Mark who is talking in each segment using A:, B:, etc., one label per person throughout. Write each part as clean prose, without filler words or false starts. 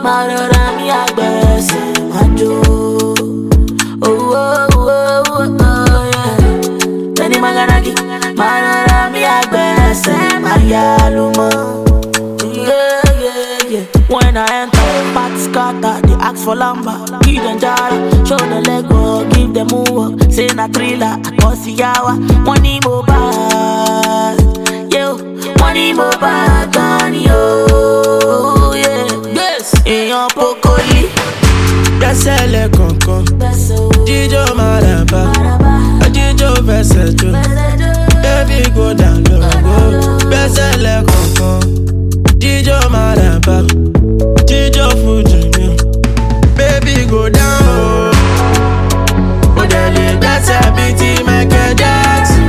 A: Marora mi agbese majo. Oh oh oh oh yeah. Teni maganaki. Marora mi agbese mayalumo. Yeah yeah yeah. When I enter, party scatter, they ask for lamba. Give them jara, show the Lego, give them move. Say na thriller, bossy yawa. Money mo bad, yo. Money mo bad, money yo, yeah. Yes, èèyàn pokoli.
B: Gbẹ́sẹ̀ lé kankan, jíjó maraba, jíjó fẹsẹ̀ jó. Baby go down low, gbẹ́sẹ̀ lé kankan, jíjó maraba, jíjó fuji mi. Baby go down low, mo dẹ̀ lè gbẹ́sẹ̀ bíi ti Michael Jackson.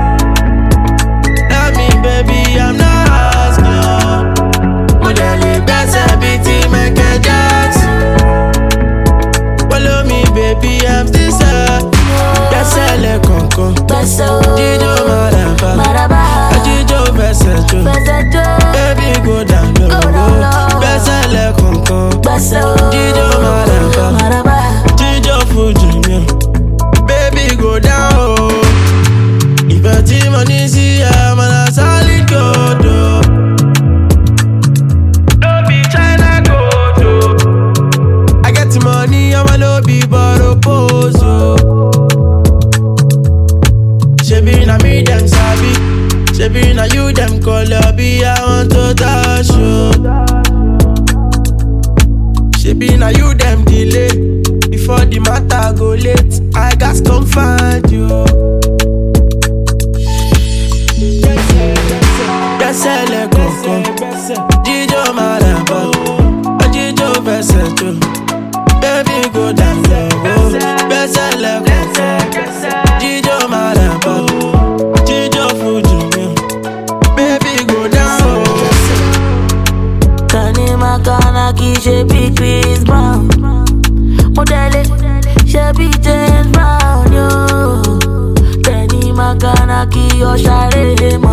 B: Love me baby, I'm not asking. Mo dẹ̀ lè gbẹ́sẹ̀ bíi ti Michael Jackson. Follow me baby, I'm still sad. Gbẹ́sẹ̀ lé kankan, jíjó maraba, jíjó fẹsẹ̀ jó. Baby go down low, gbẹ́sẹ̀ lé kankan, jíjó maraba, jíjó fuji mi. Baby go down low. Ìfẹ́ tí mo ní sí ẹ, mo na solid gold o. No be China gold o. I get the money, I'ma no be borrow pose o. Shebi na me dem sabi, shebi na you dem call be I want to touch you. Shebi na you dem delay, before the matter go late, I gats come find you. Gbẹ́sẹ̀ lé kankan, jíjó maraba, jíjó fẹsẹ̀ jó. Baby go down low, gbẹ́sẹ̀ lé kankan, jíjó maraba, jíjó fuji mi. Baby go down low.
A: Tani makanaki shebi Chris Brown. Modele shebi James Brown yo. Tani makanaki yo share mo.